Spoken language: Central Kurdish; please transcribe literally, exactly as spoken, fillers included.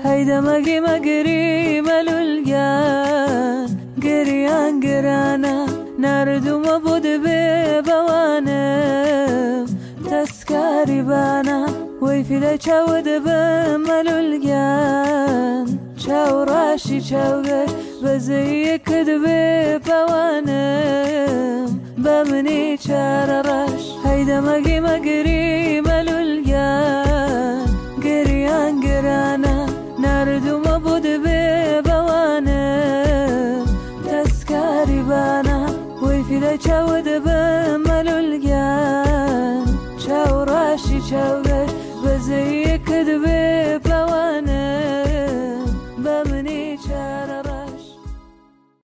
هيدا مقري مقري ملولقان قريان قرانا ناردو مبود ببوانا تسكاري بانا ويفي لا چاود بملولقان چاو راشي چاوگش بزي كدب بوانا بمني چار راش هيدا مقري مقري ملولقان قريان قرانا ناردو مبود ببوانا تسكاري بانا ويفي لا چاود